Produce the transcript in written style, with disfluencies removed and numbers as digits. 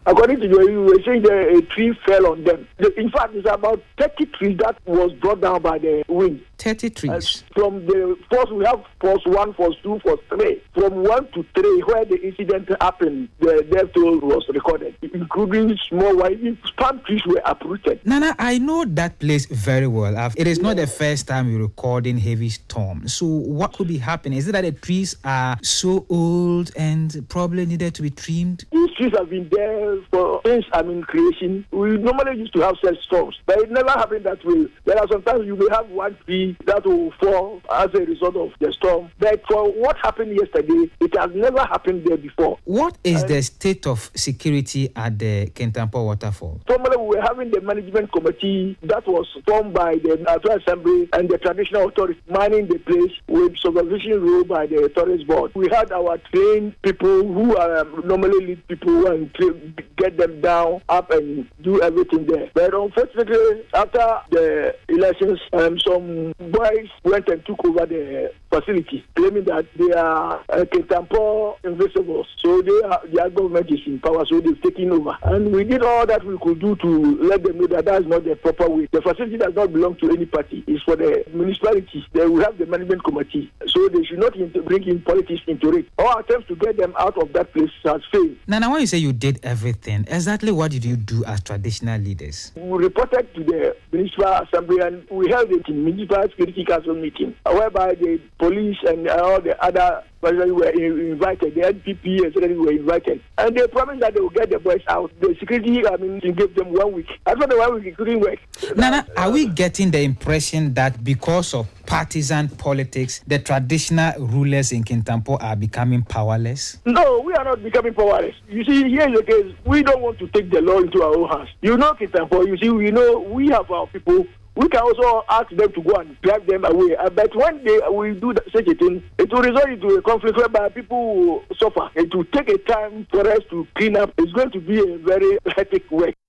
According to you were saying that a tree fell on them. In fact, it's about 30 trees that was brought down by the wind. 30 trees. From the force, we have force 1, force 2, force 3. From 1 to 3, where the incident happened, the death toll was recorded, including small ones. Palm trees were uprooted. Nana, I know that place very well. It is not the first time you're recording heavy storms. So what could be happening? Is it that the trees are so old and probably needed to be trimmed? These trees have been there since creation. We normally used to have such storms, but it never happened that way. There are sometimes you may have one tree that will fall as a result of the storm. But for what happened yesterday, it has never happened there before. What is the state of security at the Kintampo waterfall? Formerly, we were having the management committee that was formed by the National Assembly and the traditional authorities manning the place with supervision role by the tourist board. We had our trained people who are normally lead people and get them down, up and do everything there. But unfortunately, after the elections, some boys went and took over the facility, claiming that they are Kintampo invisibles. So their government is in power, so they've taken over. And we did all that we could do to let them know that that's not the proper way. The facility does not belong to any party. It's for the municipality. They will have the management committee. So they should not bring in politics into it. Our attempts to get them out of that place has failed. Nana, when you say you did everything, exactly what did you do as traditional leaders? We reported to the municipal assembly and we held a municipal security council meeting whereby the police and all the other were invited, the NPP and secretary were invited, and they promised that they will get the boys out. The security, gave them 1 week. After the 1 week, it couldn't work. Nana, are we getting the impression that because of partisan politics, the traditional rulers in Kintampo are becoming powerless? No, we are not becoming powerless. You see, here is the case. We don't want to take the law into our own hands. You know Kintampo, you see, we have our people. We can also ask them to go and drive them away. But when they will do such a thing, it will result into a conflict whereby people will suffer. It will take a time for us to clean up. It's going to be a very hectic work.